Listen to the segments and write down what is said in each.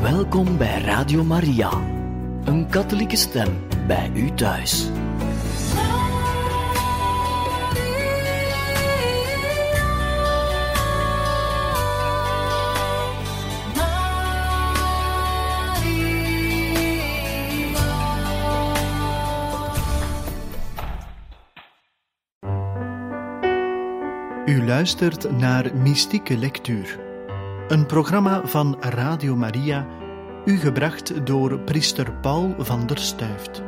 Welkom bij Radio Maria, een katholieke stem bij u thuis. U luistert naar Mystieke Lectuur, een programma van Radio Maria, u gebracht door priester Paul van der Stuyft.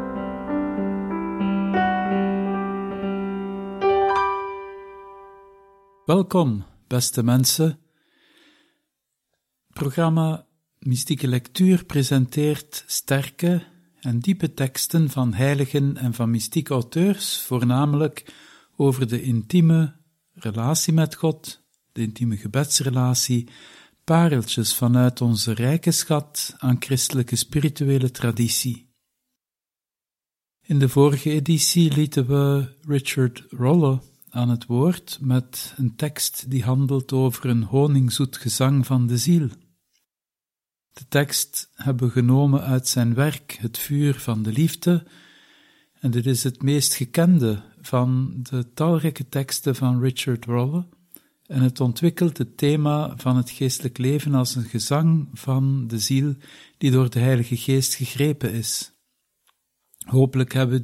Welkom, beste mensen. Het programma Mystieke Lectuur presenteert sterke en diepe teksten van heiligen en van mystieke auteurs, voornamelijk over de intieme relatie met God, de intieme gebedsrelatie, pareltjes vanuit onze rijke schat aan christelijke spirituele traditie. In de vorige editie lieten we Richard Rolle aan het woord met een tekst die handelt over een honingzoet gezang van de ziel. De tekst hebben we genomen uit zijn werk Het vuur van de liefde, en dit is het meest gekende van de talrijke teksten van Richard Rolle, en het ontwikkelt het thema van het geestelijk leven als een gezang van de ziel die door de Heilige Geest gegrepen is. Hopelijk hebben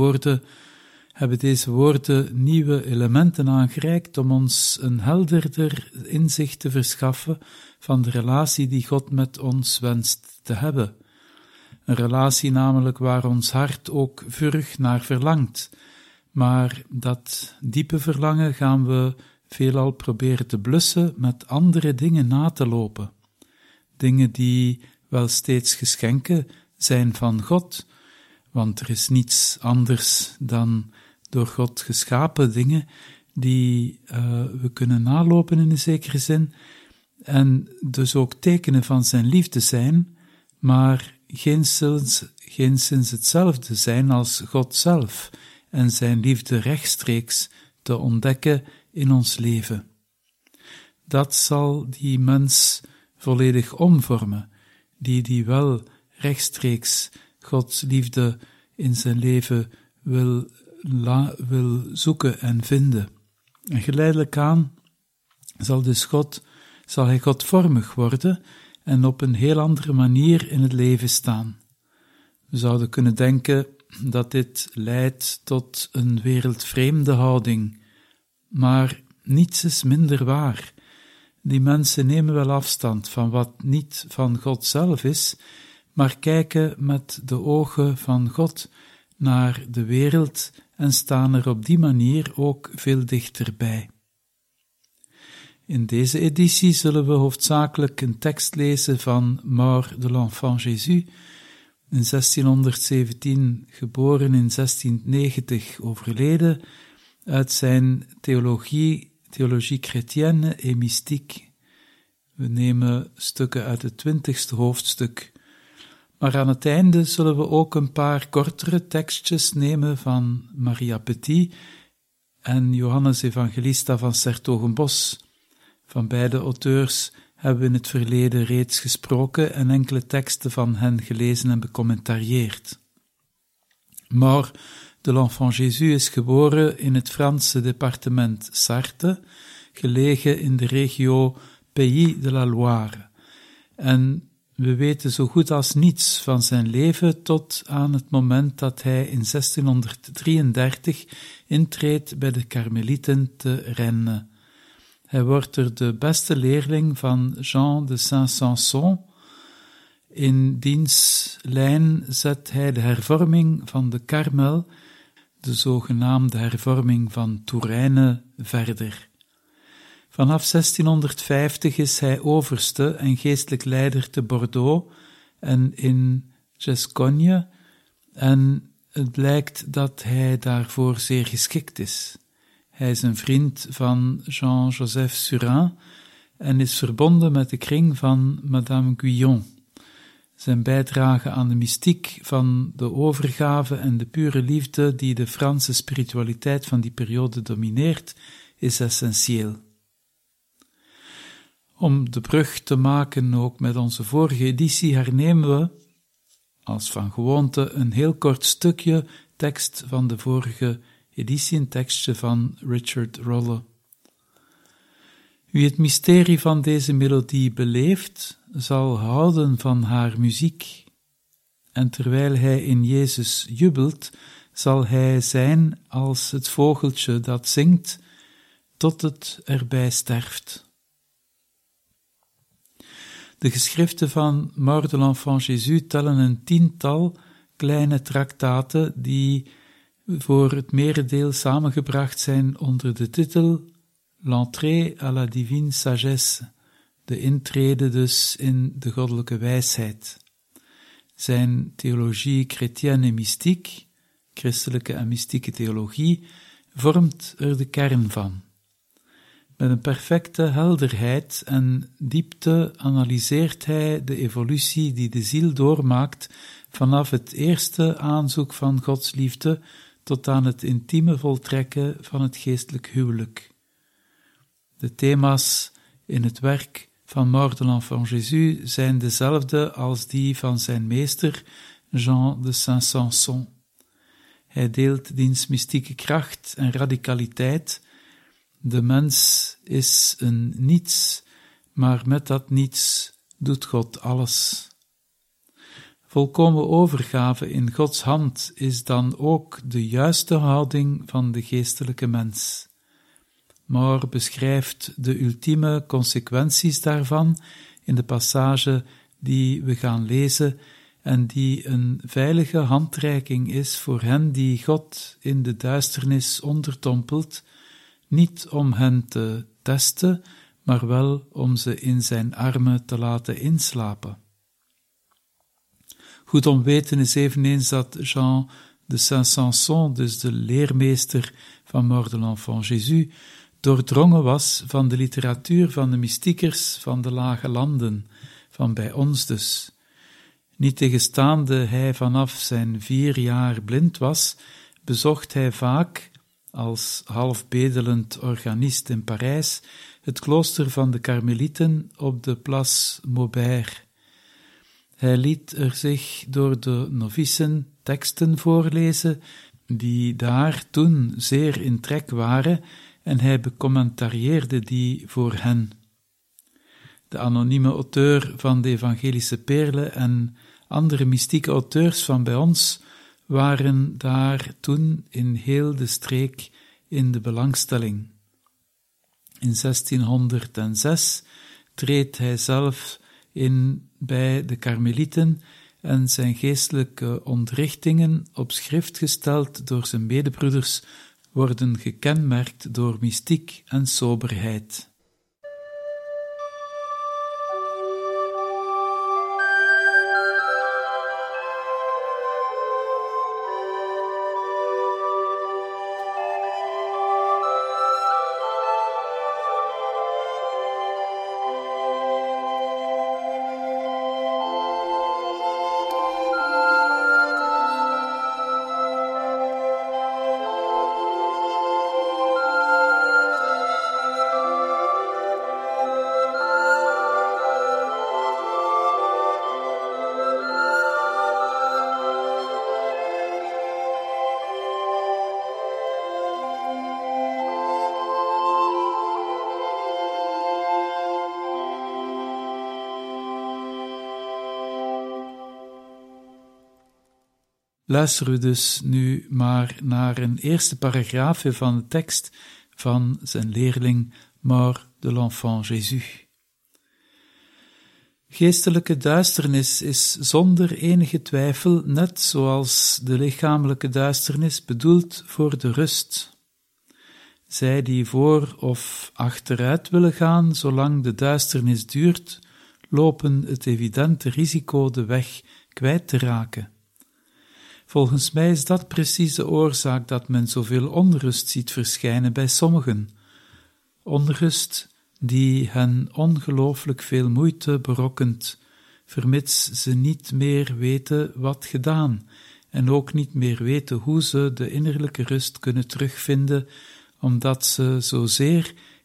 deze woorden nieuwe elementen aangereikt om ons een helderder inzicht te verschaffen van de relatie die God met ons wenst te hebben. Een relatie namelijk waar ons hart ook vurig naar verlangt. Maar dat diepe verlangen gaan we veelal proberen te blussen met andere dingen na te lopen. Dingen die wel steeds geschenken zijn van God, want er is niets anders dan door God geschapen dingen die we kunnen nalopen in een zekere zin, en dus ook tekenen van zijn liefde zijn, maar geenszins hetzelfde zijn als God zelf en zijn liefde rechtstreeks te ontdekken in ons leven. Dat zal die mens volledig omvormen, die wel rechtstreeks Gods liefde in zijn leven wil zoeken en vinden. En geleidelijk aan zal hij godvormig worden en op een heel andere manier in het leven staan. We zouden kunnen denken dat dit leidt tot een wereldvreemde houding, maar niets is minder waar. Die mensen nemen wel afstand van wat niet van God zelf is, maar kijken met de ogen van God naar de wereld en staan er op die manier ook veel dichterbij. In deze editie zullen we hoofdzakelijk een tekst lezen van Mort de l'Enfant Jésus, in 1617 geboren, in 1690 overleden, uit zijn Théologie chrétienne et mystique. We nemen stukken uit het 20e hoofdstuk. Maar aan het einde zullen we ook een paar kortere tekstjes nemen van Maria Petit en Johannes Evangelista van 's-Hertogenbosch. Van beide auteurs hebben we in het verleden reeds gesproken en enkele teksten van hen gelezen en becommentarieerd. Mort de l'Enfant Jésus is geboren in het Franse departement Sarthe, gelegen in de regio Pays de la Loire. En we weten zo goed als niets van zijn leven tot aan het moment dat hij in 1633 intreedt bij de Karmelieten te Rennes. Hij wordt er de beste leerling van Jean de Saint-Sanson. In diens lijn zet hij de hervorming van de Karmel, de zogenaamde hervorming van Touraine, verder. Vanaf 1650 is hij overste en geestelijk leider te Bordeaux en in Gascogne, en het blijkt dat hij daarvoor zeer geschikt is. Hij is een vriend van Jean-Joseph Surin en is verbonden met de kring van Madame Guyon. Zijn bijdrage aan de mystiek van de overgave en de pure liefde die de Franse spiritualiteit van die periode domineert, is essentieel. Om de brug te maken ook met onze vorige editie hernemen we, als van gewoonte, een heel kort stukje tekst van de vorige editie, een tekstje van Richard Rolle. Wie het mysterie van deze melodie beleeft, zal houden van haar muziek. En terwijl hij in Jezus jubelt, zal hij zijn als het vogeltje dat zingt, tot het erbij sterft. De geschriften van Mort de l'Enfant Jésus tellen een 10-tal kleine traktaten die voor het merendeel samengebracht zijn onder de titel L'entrée à la divine sagesse, de intrede dus in de goddelijke wijsheid. Zijn theologie chrétienne en mystiek, christelijke en mystieke theologie, vormt er de kern van. Met een perfecte helderheid en diepte analyseert hij de evolutie die de ziel doormaakt vanaf het eerste aanzoek van Gods liefde tot aan het intieme voltrekken van het geestelijk huwelijk. De thema's in het werk van Mort de l'Enfant Jésus zijn dezelfde als die van zijn meester Jean de Saint-Saëns. Hij deelt diens mystieke kracht en radicaliteit. De mens is een niets, maar met dat niets doet God alles. Volkomen overgave in Gods hand is dan ook de juiste houding van de geestelijke mens. Maar beschrijft de ultieme consequenties daarvan in de passage die we gaan lezen en die een veilige handreiking is voor hen die God in de duisternis onderdompelt, niet om hen te testen, maar wel om ze in zijn armen te laten inslapen. Goed om weten is eveneens dat Jean de Saint-Saëns, dus de leermeester van Mort de l'Enfant Jésus, doordrongen was van de literatuur van de mystiekers van de lage landen, van bij ons dus. Niettegenstaande hij vanaf zijn 4 jaar blind was, bezocht hij vaak, als half bedelend organist in Parijs, het klooster van de Karmelieten op de Place Maubert. Hij liet er zich door de novicen teksten voorlezen, die daar toen zeer in trek waren, en hij becommentarieerde die voor hen. De anonieme auteur van de Evangelische Perle en andere mystieke auteurs van bij ons waren daar toen in heel de streek in de belangstelling. In 1606 treedt hij zelf in bij de Karmelieten en zijn geestelijke onderrichtingen op schrift gesteld door zijn medebroeders worden gekenmerkt door mystiek en soberheid. Luisteren we dus nu maar naar een eerste paragraafje van de tekst van zijn leerling Mort de l'Enfant Jésus. Geestelijke duisternis is zonder enige twijfel net zoals de lichamelijke duisternis bedoeld voor de rust. Zij die voor of achteruit willen gaan zolang de duisternis duurt, lopen het evidente risico de weg kwijt te raken. Volgens mij is dat precies de oorzaak dat men zoveel onrust ziet verschijnen bij sommigen. Onrust die hen ongelooflijk veel moeite berokkent, vermits ze niet meer weten wat gedaan en ook niet meer weten hoe ze de innerlijke rust kunnen terugvinden, omdat ze zozeer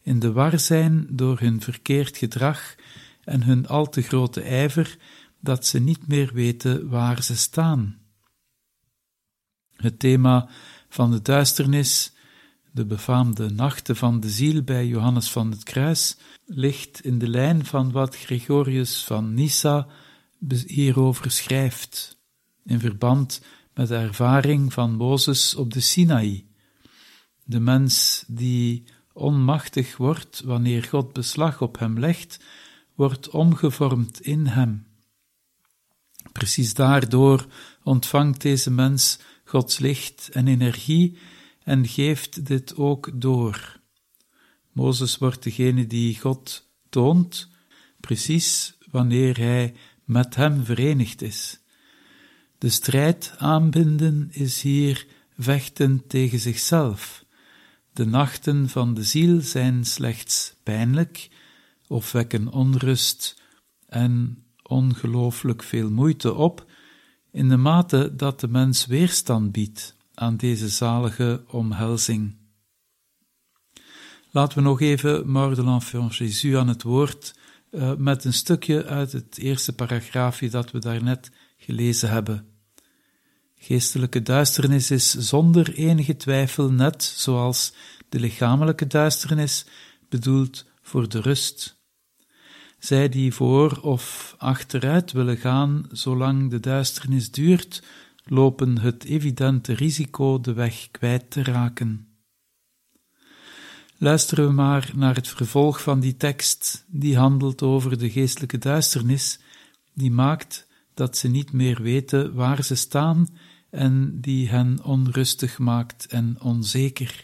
in de war zijn door hun verkeerd gedrag en hun al te grote ijver, dat ze niet meer weten waar ze staan. Het thema van de duisternis, de befaamde nachten van de ziel bij Johannes van het Kruis, ligt in de lijn van wat Gregorius van Nyssa hierover schrijft, in verband met de ervaring van Mozes op de Sinaï. De mens die onmachtig wordt wanneer God beslag op hem legt, wordt omgevormd in hem. Precies daardoor ontvangt deze mens Gods licht en energie en geeft dit ook door. Mozes wordt degene die God toont, precies wanneer hij met hem verenigd is. De strijd aanbinden is hier vechten tegen zichzelf. De nachten van de ziel zijn slechts pijnlijk of wekken onrust en ongelooflijk veel moeite op, in de mate dat de mens weerstand biedt aan deze zalige omhelzing. Laten we nog even Mort de l'Enfant Jésus aan het woord met een stukje uit het eerste paragraafje dat we daarnet gelezen hebben. Geestelijke duisternis is zonder enige twijfel net zoals de lichamelijke duisternis bedoeld voor de rust. Zij die voor of achteruit willen gaan zolang de duisternis duurt, lopen het evidente risico de weg kwijt te raken. Luisteren we maar naar het vervolg van die tekst, die handelt over de geestelijke duisternis, die maakt dat ze niet meer weten waar ze staan en die hen onrustig maakt en onzeker.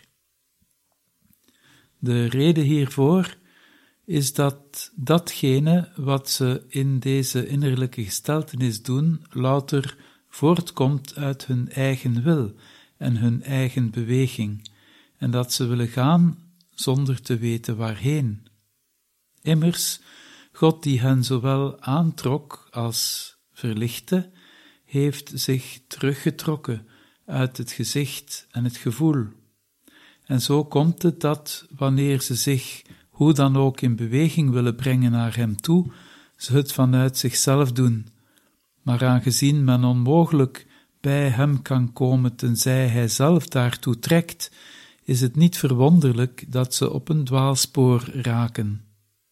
De reden hiervoor is dat datgene wat ze in deze innerlijke gesteltenis doen, louter voortkomt uit hun eigen wil en hun eigen beweging, en dat ze willen gaan zonder te weten waarheen. Immers, God die hen zowel aantrok als verlichtte, heeft zich teruggetrokken uit het gezicht en het gevoel. En zo komt het dat, wanneer ze zich hoe dan ook in beweging willen brengen naar hem toe, ze het vanuit zichzelf doen. Maar aangezien men onmogelijk bij hem kan komen tenzij hij zelf daartoe trekt, is het niet verwonderlijk dat ze op een dwaalspoor raken.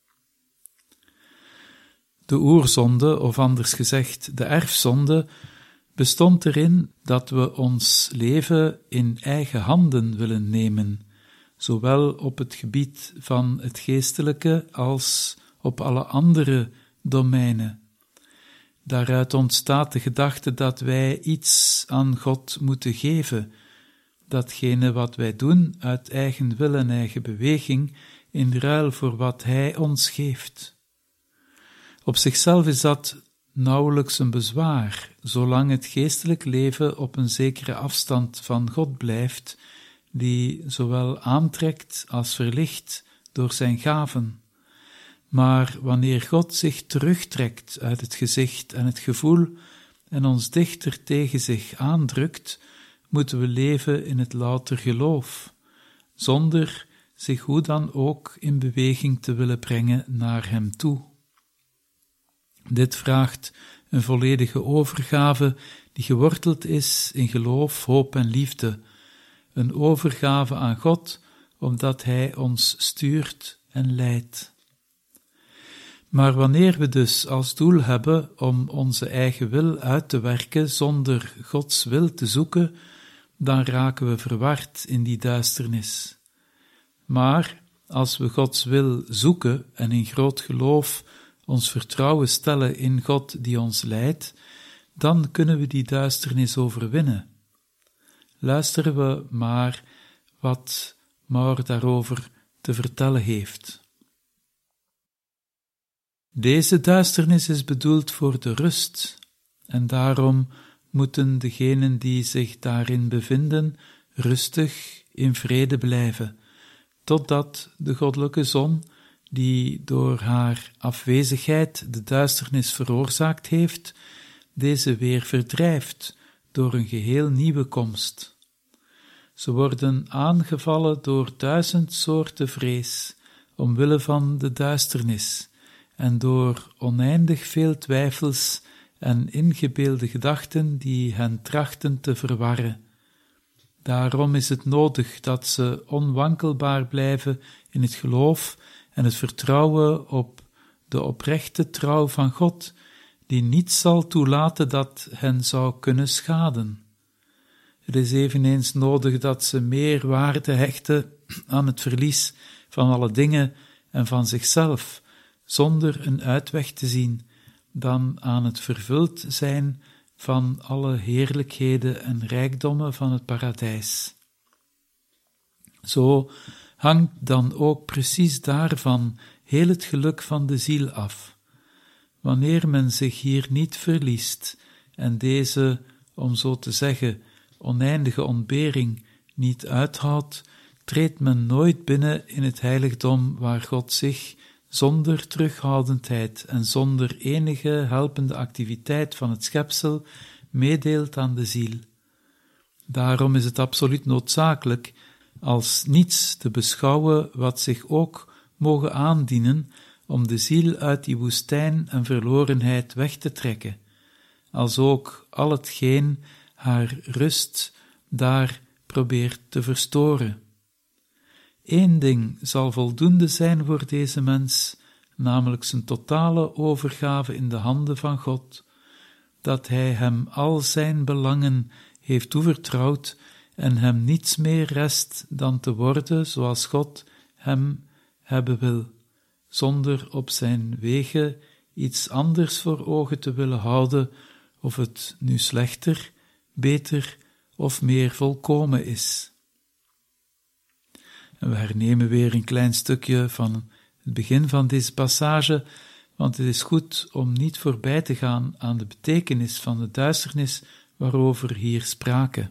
De oerzonde, of anders gezegd de erfzonde, bestond erin dat we ons leven in eigen handen willen nemen, zowel op het gebied van het geestelijke als op alle andere domeinen. Daaruit ontstaat de gedachte dat wij iets aan God moeten geven, datgene wat wij doen uit eigen wil en eigen beweging, in ruil voor wat Hij ons geeft. Op zichzelf is dat nauwelijks een bezwaar, zolang het geestelijk leven op een zekere afstand van God blijft, die zowel aantrekt als verlicht door zijn gaven. Maar wanneer God zich terugtrekt uit het gezicht en het gevoel en ons dichter tegen zich aandrukt, moeten we leven in het louter geloof, zonder zich hoe dan ook in beweging te willen brengen naar hem toe. Dit vraagt een volledige overgave die geworteld is in geloof, hoop en liefde, een overgave aan God, omdat Hij ons stuurt en leidt. Maar wanneer we dus als doel hebben om onze eigen wil uit te werken zonder Gods wil te zoeken, dan raken we verward in die duisternis. Maar als we Gods wil zoeken en in groot geloof ons vertrouwen stellen in God die ons leidt, dan kunnen we die duisternis overwinnen. Luisteren we maar wat Mort daarover te vertellen heeft. Deze duisternis is bedoeld voor de rust, en daarom moeten degenen die zich daarin bevinden rustig in vrede blijven, totdat de goddelijke zon, die door haar afwezigheid de duisternis veroorzaakt heeft, deze weer verdrijft door een geheel nieuwe komst. Ze worden aangevallen door 1000 soorten vrees, omwille van de duisternis en door oneindig veel twijfels en ingebeelde gedachten die hen trachten te verwarren. Daarom is het nodig dat ze onwankelbaar blijven in het geloof en het vertrouwen op de oprechte trouw van God, die niet zal toelaten dat hen zou kunnen schaden. Het is eveneens nodig dat ze meer waarde hechten aan het verlies van alle dingen en van zichzelf, zonder een uitweg te zien, dan aan het vervuld zijn van alle heerlijkheden en rijkdommen van het paradijs. Zo hangt dan ook precies daarvan heel het geluk van de ziel af. Wanneer men zich hier niet verliest en deze, om zo te zeggen, oneindige ontbering niet uithoudt, treedt men nooit binnen in het heiligdom waar God zich zonder terughoudendheid en zonder enige helpende activiteit van het schepsel meedeelt aan de ziel. Daarom is het absoluut noodzakelijk als niets te beschouwen wat zich ook mogen aandienen om de ziel uit die woestijn en verlorenheid weg te trekken, als ook al hetgeen haar rust daar probeert te verstoren. Eén ding zal voldoende zijn voor deze mens, namelijk zijn totale overgave in de handen van God, dat hij hem al zijn belangen heeft toevertrouwd en hem niets meer rest dan te worden zoals God hem hebben wil, zonder op zijn wegen iets anders voor ogen te willen houden, of het nu slechter, beter of meer volkomen is. En we hernemen weer een klein stukje van het begin van deze passage, want het is goed om niet voorbij te gaan aan de betekenis van de duisternis waarover hier sprake.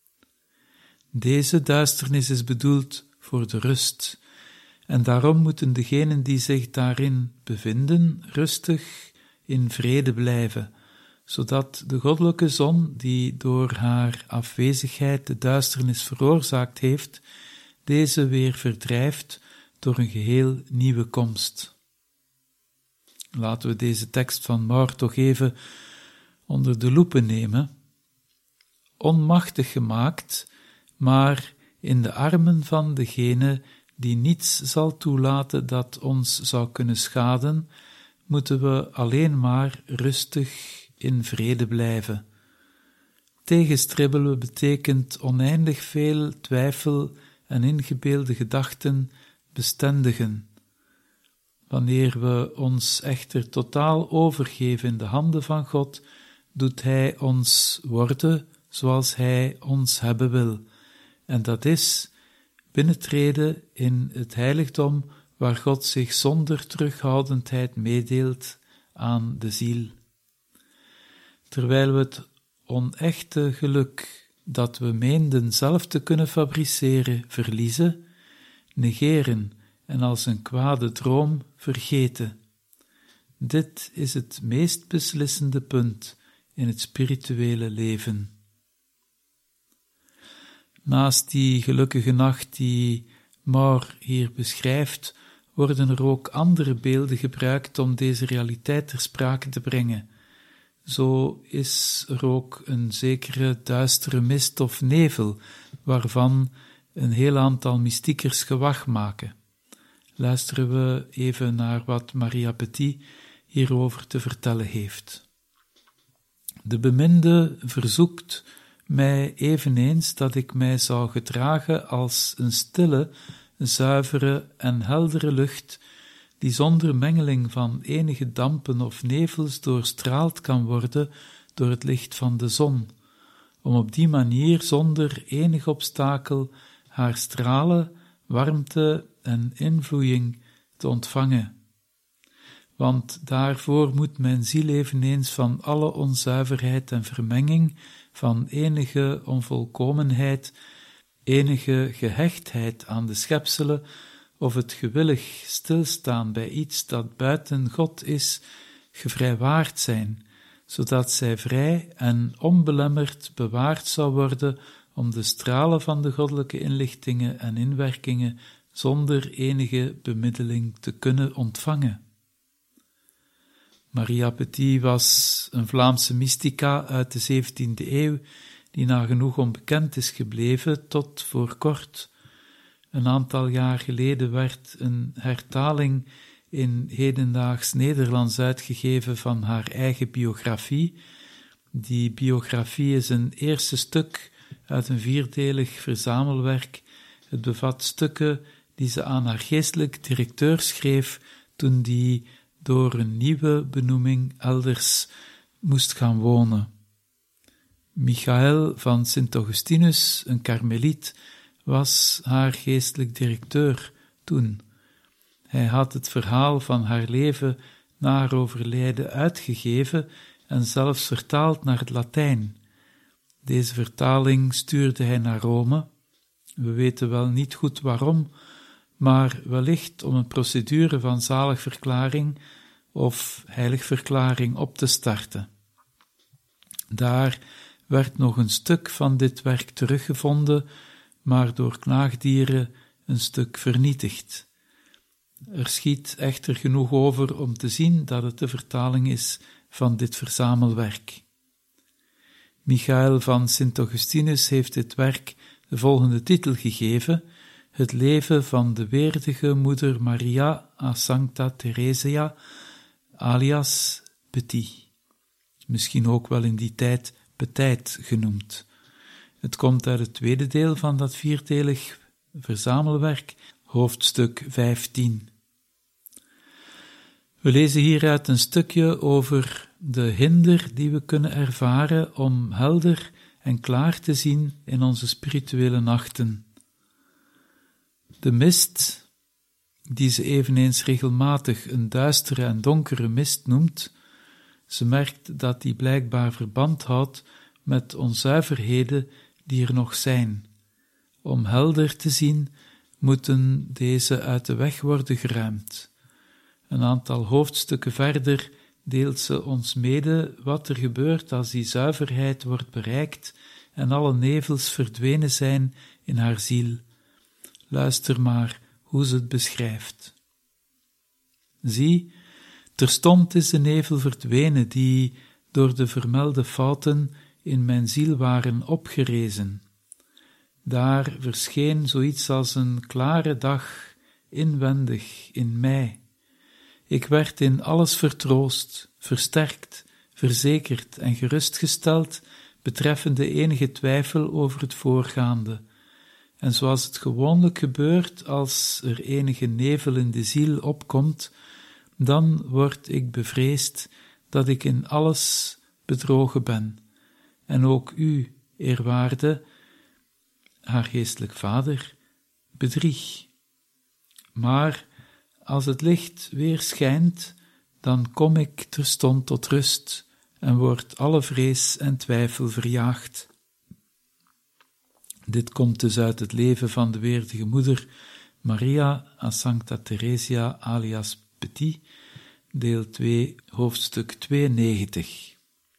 Deze duisternis is bedoeld voor de rust, en daarom moeten degenen die zich daarin bevinden rustig in vrede blijven, zodat de goddelijke zon, die door haar afwezigheid de duisternis veroorzaakt heeft, deze weer verdrijft door een geheel nieuwe komst. Laten we deze tekst van Maur toch even onder de loepe nemen. Onmachtig gemaakt, maar in de armen van degene die niets zal toelaten dat ons zou kunnen schaden, moeten we alleen maar rustig in vrede blijven. Tegenstribbelen betekent oneindig veel twijfel en ingebeelde gedachten bestendigen. Wanneer we ons echter totaal overgeven in de handen van God, doet Hij ons worden zoals Hij ons hebben wil, en dat is binnentreden in het heiligdom waar God zich zonder terughoudendheid meedeelt aan de ziel. Terwijl we het onechte geluk dat we meenden zelf te kunnen fabriceren verliezen, negeren en als een kwade droom vergeten. Dit is het meest beslissende punt in het spirituele leven. Naast die gelukkige nacht die Maur hier beschrijft, worden er ook andere beelden gebruikt om deze realiteit ter sprake te brengen. Zo is er ook een zekere duistere mist of nevel, waarvan een heel aantal mystiekers gewag maken. Luisteren we even naar wat Maria Petit hierover te vertellen heeft. De beminde verzoekt mij eveneens dat ik mij zou gedragen als een stille, zuivere en heldere lucht, die zonder mengeling van enige dampen of nevels doorstraald kan worden door het licht van de zon, om op die manier zonder enig obstakel haar stralen, warmte en invloeiing te ontvangen. Want daarvoor moet mijn ziel eveneens van alle onzuiverheid en vermenging, van enige onvolkomenheid, enige gehechtheid aan de schepselen, of het gewillig stilstaan bij iets dat buiten God is, gevrijwaard zijn, zodat zij vrij en onbelemmerd bewaard zou worden om de stralen van de goddelijke inlichtingen en inwerkingen zonder enige bemiddeling te kunnen ontvangen. Maria Petit was een Vlaamse mystica uit de 17e eeuw, die nagenoeg onbekend is gebleven tot voor kort. Een aantal jaar geleden werd een hertaling in hedendaags Nederlands uitgegeven van haar eigen biografie. Die biografie is een eerste stuk uit een 4-delig verzamelwerk. Het bevat stukken die ze aan haar geestelijk directeur schreef toen die door een nieuwe benoeming elders moest gaan wonen. Michael van Sint-Augustinus, een karmeliet, was haar geestelijk directeur toen. Hij had het verhaal van haar leven na haar overlijden uitgegeven en zelfs vertaald naar het Latijn. Deze vertaling stuurde hij naar Rome. We weten wel niet goed waarom, maar wellicht om een procedure van zaligverklaring of heiligverklaring op te starten. Daar werd nog een stuk van dit werk teruggevonden, maar door knaagdieren een stuk vernietigd. Er schiet echter genoeg over om te zien dat het de vertaling is van dit verzamelwerk. Michael van Sint-Augustinus heeft dit werk de volgende titel gegeven: Het leven van de weerdige moeder Maria a Sancta Theresia, alias Petit. Misschien ook wel in die tijd Petit genoemd. Het komt uit het tweede deel van dat 4-delig verzamelwerk, hoofdstuk 15. We lezen hieruit een stukje over de hinder die we kunnen ervaren om helder en klaar te zien in onze spirituele nachten. De mist, die ze eveneens regelmatig een duistere en donkere mist noemt, ze merkt dat die blijkbaar verband houdt met onzuiverheden die er nog zijn. Om helder te zien, moeten deze uit de weg worden geruimd. Een aantal hoofdstukken verder deelt ze ons mede wat er gebeurt als die zuiverheid wordt bereikt en alle nevels verdwenen zijn in haar ziel. Luister maar hoe ze het beschrijft. Zie, terstond is de nevel verdwenen die door de vermelde fouten in mijn ziel waren opgerezen. Daar verscheen zoiets als een klare dag inwendig in mij. Ik werd in alles vertroost, versterkt, verzekerd en gerustgesteld betreffende enige twijfel over het voorgaande. En zoals het gewoonlijk gebeurt als er enige nevel in de ziel opkomt, dan word ik bevreesd dat ik in alles bedrogen ben. En ook u, eerwaarde, haar geestelijk vader, bedrieg. Maar als het licht weer schijnt, dan kom ik terstond tot rust en wordt alle vrees en twijfel verjaagd. Dit komt dus uit het leven van de weerdige moeder Maria a Sancta Theresia alias Petit, deel 2, hoofdstuk 92.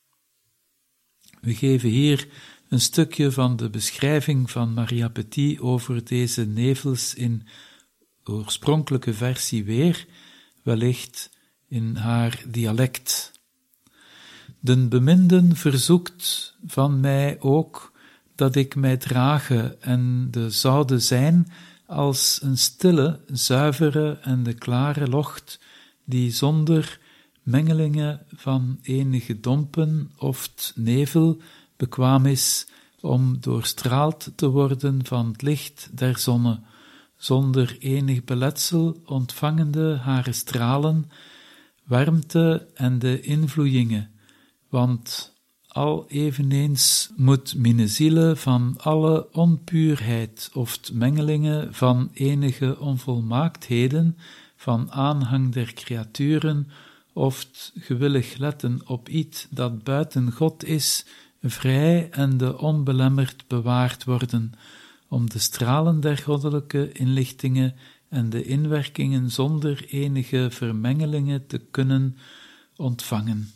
We geven hier een stukje van de beschrijving van Maria Petit over deze nevels in oorspronkelijke versie weer, wellicht in haar dialect. Den beminden verzoekt van mij ook dat ik mij drage en de zoude zijn als een stille, zuivere en de klare locht, die zonder mengelingen van enige dompen of nevel bekwaam is om doorstraald te worden van het licht der zonne, zonder enig beletsel ontvangende hare stralen, warmte en de invloeiingen, want al eveneens moet mine ziele van alle onpuurheid of mengelingen van enige onvolmaaktheden, van aanhang der creaturen, of gewillig letten op iets dat buiten God is, vrij en de onbelemmerd bewaard worden, om de stralen der goddelijke inlichtingen en de inwerkingen zonder enige vermengelingen te kunnen ontvangen.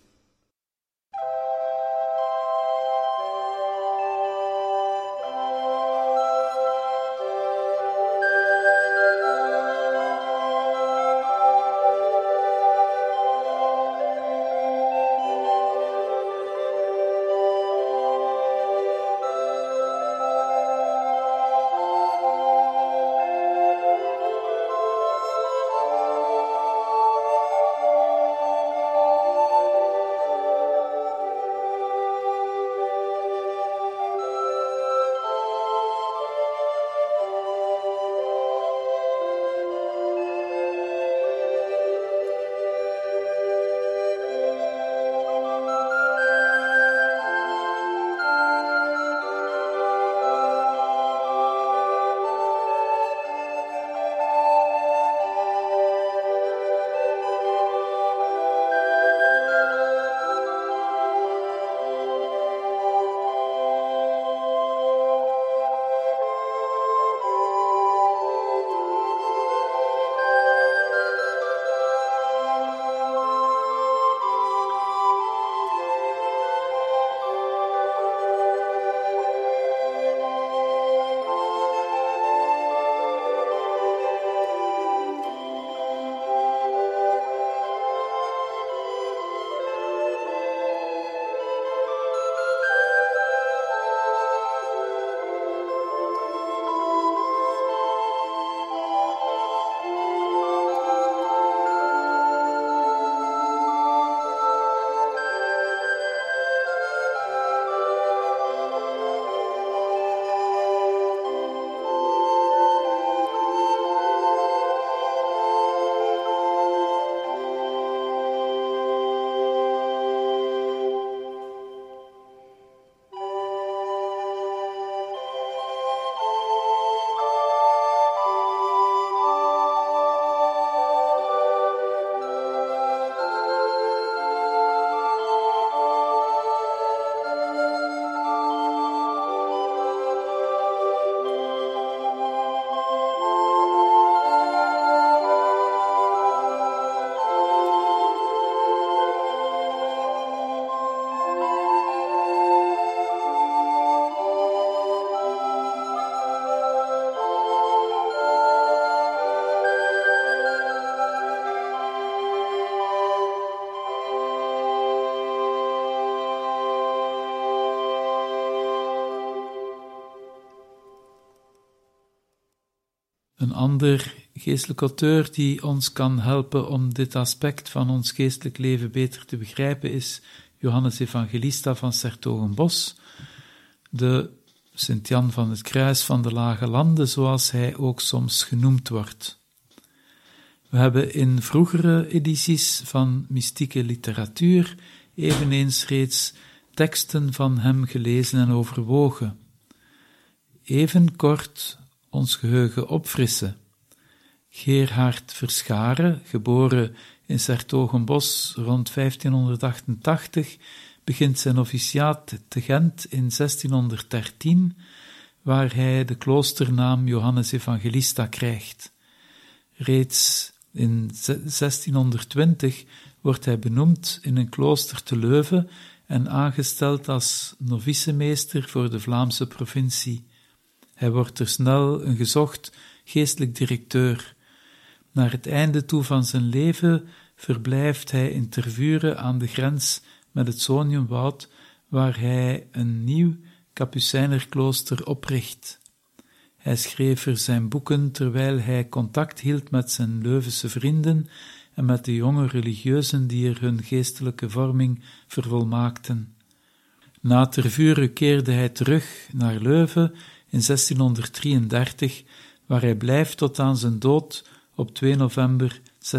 Een ander geestelijk auteur die ons kan helpen om dit aspect van ons geestelijk leven beter te begrijpen is Johannes Evangelista van 's-Hertogenbosch, de Sint-Jan van het Kruis van de Lage Landen, zoals hij ook soms genoemd wordt. We hebben in vroegere edities van mystieke literatuur eveneens reeds teksten van hem gelezen en overwogen. Even kort ons geheugen opfrissen. Gerhard Verscharen, geboren in 's-Hertogenbosch rond 1588, begint zijn noviciaat te Gent in 1613, waar hij de kloosternaam Johannes Evangelista krijgt. Reeds in 1620 wordt hij benoemd in een klooster te Leuven en aangesteld als novicemeester voor de Vlaamse provincie. Hij wordt er snel een gezocht geestelijk directeur. Naar het einde toe van zijn leven verblijft hij in Tervuren aan de grens met het Zoniumwoud, waar hij een nieuw Kapucijnerklooster opricht. Hij schreef er zijn boeken terwijl hij contact hield met zijn Leuvense vrienden en met de jonge religieuzen die er hun geestelijke vorming vervolmaakten. Na Tervuren keerde hij terug naar Leuven in 1633, waar hij blijft tot aan zijn dood op 2 november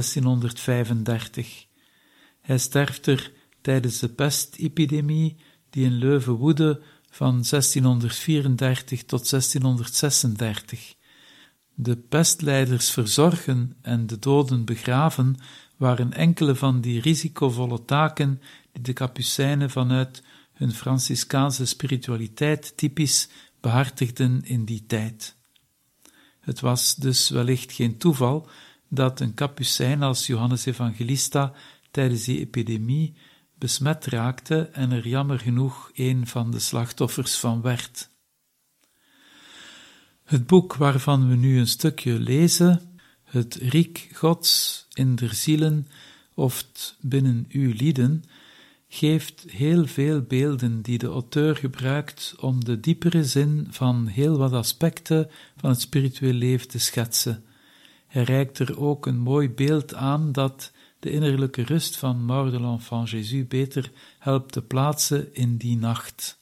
1635. Hij sterft er tijdens de pestepidemie die in Leuven woedde van 1634 tot 1636. De pestlijders verzorgen en de doden begraven waren enkele van die risicovolle taken die de Kapucijnen vanuit hun Franciscaanse spiritualiteit typisch behartigden in die tijd. Het was dus wellicht geen toeval dat een Kapucijn als Johannes Evangelista tijdens die epidemie besmet raakte en er jammer genoeg een van de slachtoffers van werd. Het boek waarvan we nu een stukje lezen, het Riek Gods in der zielen, oft binnen uw lieden, geeft heel veel beelden die de auteur gebruikt om de diepere zin van heel wat aspecten van het spiritueel leven te schetsen. Hij reikt er ook een mooi beeld aan dat de innerlijke rust van Maur de l'Enfant Jésus beter helpt te plaatsen in die nacht.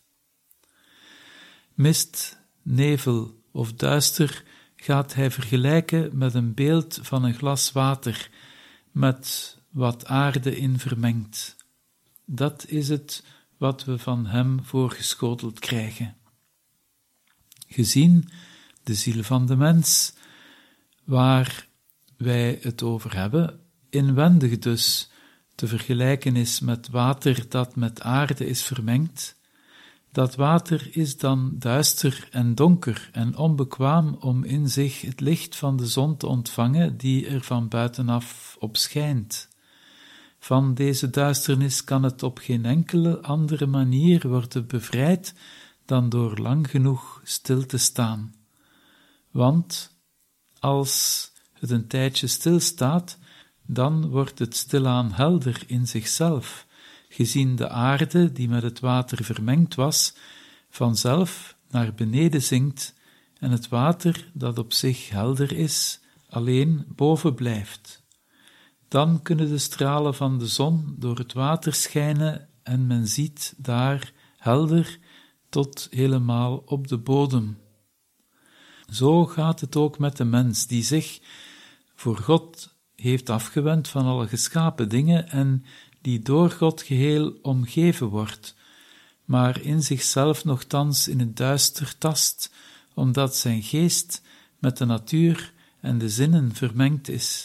Mist, nevel of duister gaat hij vergelijken met een beeld van een glas water met wat aarde in vermengd. Dat is het wat we van hem voorgeschoteld krijgen. Gezien de ziel van de mens, waar wij het over hebben, inwendig dus te vergelijken is met water dat met aarde is vermengd, dat water is dan duister en donker en onbekwaam om in zich het licht van de zon te ontvangen die er van buitenaf op schijnt. Van deze duisternis kan het op geen enkele andere manier worden bevrijd dan door lang genoeg stil te staan. Want als het een tijdje stilstaat, dan wordt het stilaan helder in zichzelf, gezien de aarde, die met het water vermengd was, vanzelf naar beneden zinkt en het water, dat op zich helder is, alleen boven blijft. Dan kunnen de stralen van de zon door het water schijnen en men ziet daar helder tot helemaal op de bodem. Zo gaat het ook met de mens, die zich voor God heeft afgewend van alle geschapen dingen en die door God geheel omgeven wordt, maar in zichzelf nochtans in het duister tast, omdat zijn geest met de natuur en de zinnen vermengd is.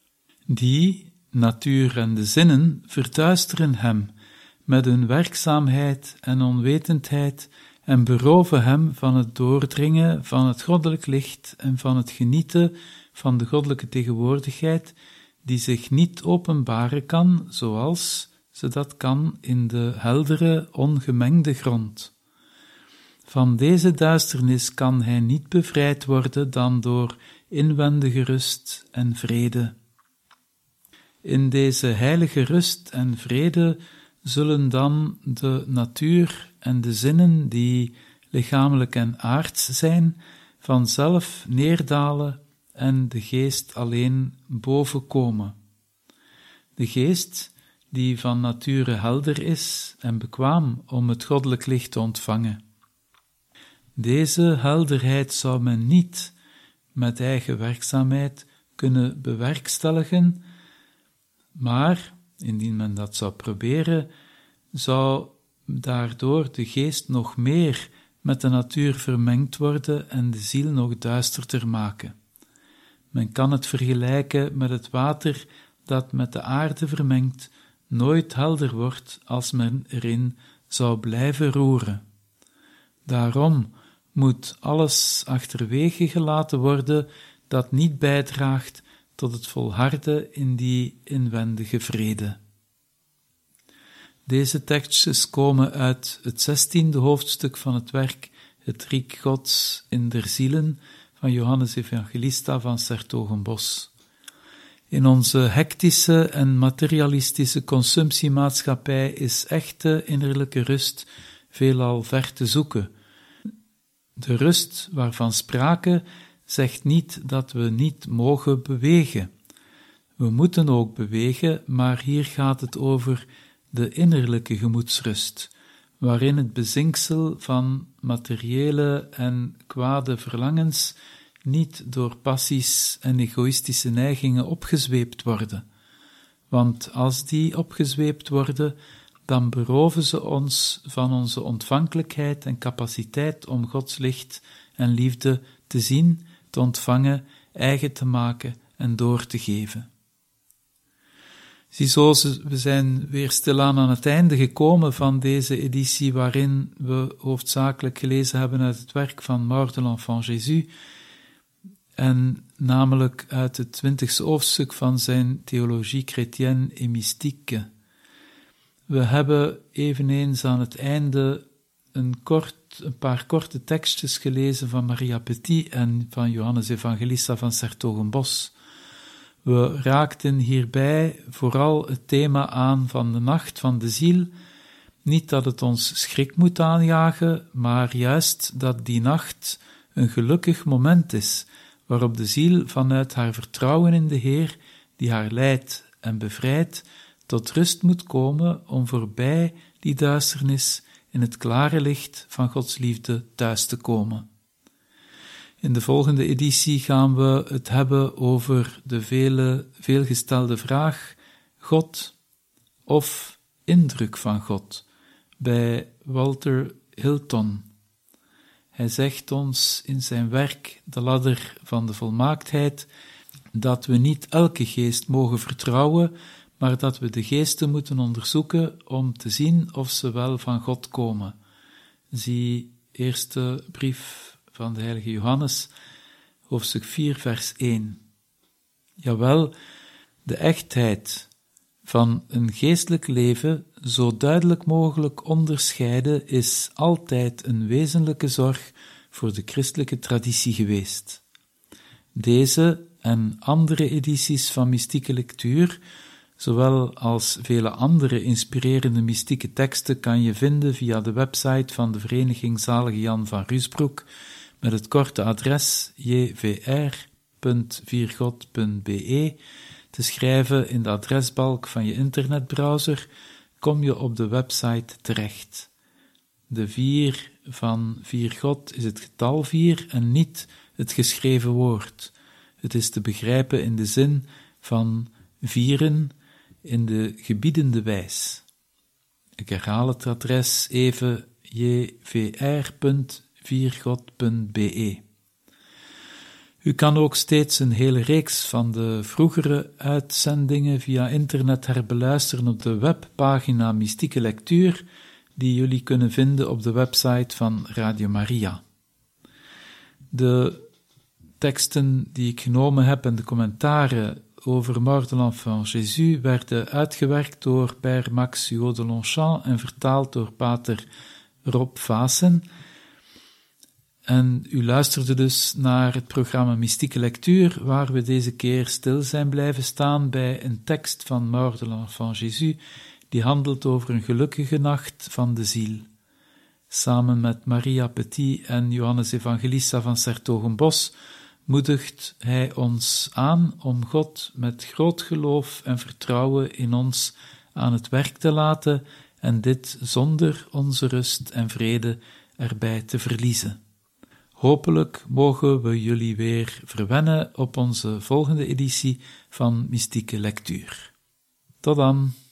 Die natuur en de zinnen verduisteren hem met hun werkzaamheid en onwetendheid en beroven hem van het doordringen van het goddelijk licht en van het genieten van de goddelijke tegenwoordigheid, die zich niet openbaren kan, zoals ze dat kan in de heldere, ongemengde grond. Van deze duisternis kan hij niet bevrijd worden dan door inwendige rust en vrede. In deze heilige rust en vrede zullen dan de natuur en de zinnen, die lichamelijk en aards zijn, vanzelf neerdalen en de geest alleen bovenkomen. De geest, die van nature helder is en bekwaam om het goddelijk licht te ontvangen. Deze helderheid zou men niet met eigen werkzaamheid kunnen bewerkstelligen, maar, indien men dat zou proberen, zou daardoor de geest nog meer met de natuur vermengd worden en de ziel nog duisterder maken. Men kan het vergelijken met het water dat met de aarde vermengt, nooit helder wordt als men erin zou blijven roeren. Daarom moet alles achterwege gelaten worden dat niet bijdraagt tot het volharden in die inwendige vrede. Deze tekstjes komen uit het 16e hoofdstuk van het werk Het Rijk Gods in der Zielen van Johannes Evangelista van 's-Hertogenbosch. In onze hectische en materialistische consumptiemaatschappij is echte innerlijke rust veelal ver te zoeken. De rust waarvan sprake zegt niet dat we niet mogen bewegen. We moeten ook bewegen, maar hier gaat het over de innerlijke gemoedsrust, waarin het bezinksel van materiële en kwade verlangens niet door passies en egoïstische neigingen opgezweept worden. Want als die opgezweept worden, dan beroven ze ons van onze ontvankelijkheid en capaciteit om Gods licht en liefde te zien, te ontvangen, eigen te maken en door te geven. Ziezo, we zijn weer stilaan aan het einde gekomen van deze editie, waarin we hoofdzakelijk gelezen hebben uit het werk van Maur de l'Enfant Jésus, en namelijk uit het 20e hoofdstuk van zijn Théologie chrétienne et mystique. We hebben eveneens aan het einde een paar korte tekstjes gelezen van Maria Petit en van Johannes Evangelista van 's-Hertogenbosch. We raakten hierbij vooral het thema aan van de nacht van de ziel. Niet dat het ons schrik moet aanjagen, maar juist dat die nacht een gelukkig moment is, waarop de ziel vanuit haar vertrouwen in de Heer, die haar leidt en bevrijdt, tot rust moet komen om voorbij die duisternis in het klare licht van Gods liefde thuis te komen. In de volgende editie gaan we het hebben over de veelgestelde vraag God of indruk van God bij Walter Hilton. Hij zegt ons in zijn werk De ladder van de volmaaktheid dat we niet elke geest mogen vertrouwen, maar dat we de geesten moeten onderzoeken om te zien of ze wel van God komen. Zie eerste brief van de heilige Johannes, hoofdstuk 4, vers 1. Jawel, de echtheid van een geestelijk leven zo duidelijk mogelijk onderscheiden is altijd een wezenlijke zorg voor de christelijke traditie geweest. Deze en andere edities van mystieke lectuur, zowel als vele andere inspirerende mystieke teksten, kan je vinden via de website van de Vereniging Zalige Jan van Ruusbroek met het korte adres jvr.viergod.be. Te schrijven in de adresbalk van je internetbrowser kom je op de website terecht. De 4 van Viergod is het getal 4 en niet het geschreven woord. Het is te begrijpen in de zin van vieren in de gebiedende wijs. Ik herhaal het adres even jvr.viergod.be. U kan ook steeds een hele reeks van de vroegere uitzendingen via internet herbeluisteren op de webpagina Mystieke Lectuur, die jullie kunnen vinden op de website van Radio Maria. De teksten die ik genomen heb en de commentaren over Maur de l'Enfant Jésus werden uitgewerkt door Père Max Huot de Longchamp en vertaald door pater Rob Vaassen. En u luisterde dus naar het programma Mystieke Lectuur, waar we deze keer stil zijn blijven staan bij een tekst van Maur de l'Enfant Jésus, die handelt over een gelukkige nacht van de ziel. Samen met Maria Petit en Johannes Evangelista van 's-Hertogenbosch moedigt Hij ons aan om God met groot geloof en vertrouwen in ons aan het werk te laten en dit zonder onze rust en vrede erbij te verliezen. Hopelijk mogen we jullie weer verwennen op onze volgende editie van Mystieke Lectuur. Tot dan!